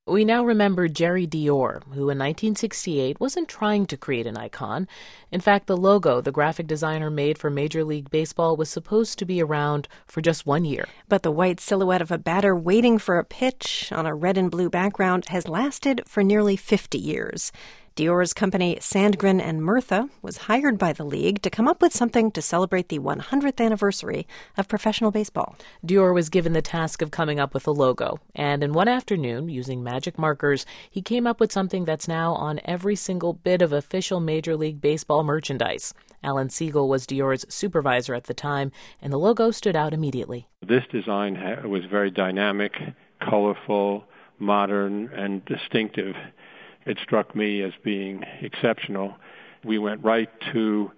We now remember Jerry Dior, who in 1968 wasn't trying to create an icon. In fact, the logo the graphic designer made for Major League Baseball was supposed to be around for just 1 year. But the white silhouette of a batter waiting for a pitch on a red and blue background has lasted for nearly 50 years. Dior's company, Sandgren and Murtha, was hired by the league to come up with something to celebrate the 100th anniversary of professional baseball. Dior was given the task of coming up with a logo, and in one afternoon, using magic markers, he came up with something that's now on every single bit of official Major League Baseball merchandise. Alan Siegel was Dior's supervisor at the time, and the logo stood out immediately. This design was very dynamic, colorful, modern, and distinctive. It struck me as being exceptional. We went right to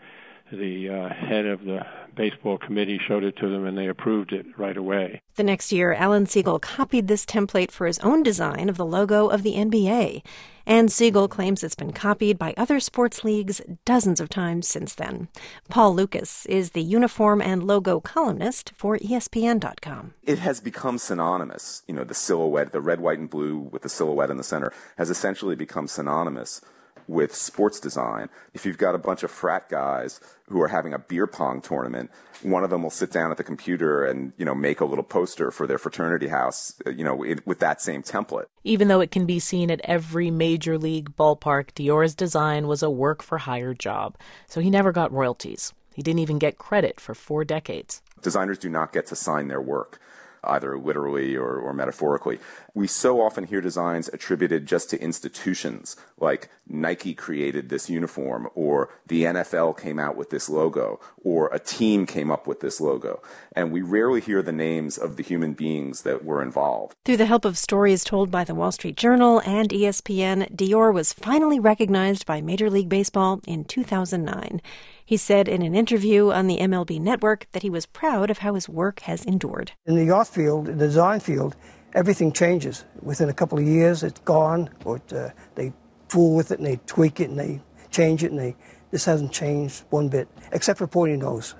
the head of the baseball committee, showed it to them, and they approved it right away. The next year, Alan Siegel copied this template for his own design of the logo of the NBA. And Siegel claims it's been copied by other sports leagues dozens of times since then. Paul Lucas is the uniform and logo columnist for ESPN.com. It has become synonymous. You know, the silhouette, the red, white, and blue with the silhouette in the center, has essentially become synonymous with sports design. If you've got a bunch of frat guys who are having a beer pong tournament, one of them will sit down at the computer and, make a little poster for their fraternity house, with that same template. Even though it can be seen at every major league ballpark, Dior's design was a work-for-hire job, so he never got royalties. He didn't even get credit for 4 decades. Designers do not get to sign their work, either literally or metaphorically. We so often hear designs attributed just to institutions, like Nike created this uniform, or the NFL came out with this logo, or a team came up with this logo. And we rarely hear the names of the human beings that were involved. Through the help of stories told by the Wall Street Journal and ESPN, Dior was finally recognized by Major League Baseball in 2009. He said in an interview on the MLB Network that he was proud of how his work has endured. In the art field, the design field, everything changes. Within a couple of years, it's gone, or they fool with it and they tweak it and they change it, and this hasn't changed one bit, except for pointy nose.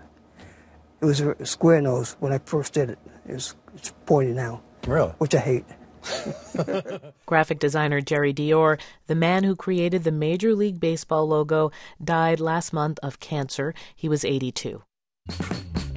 It was a square nose when I first did it. It's pointy now. Really? Which I hate. Graphic designer Jerry Dior, the man who created the Major League Baseball logo, died last month of cancer. He was 82.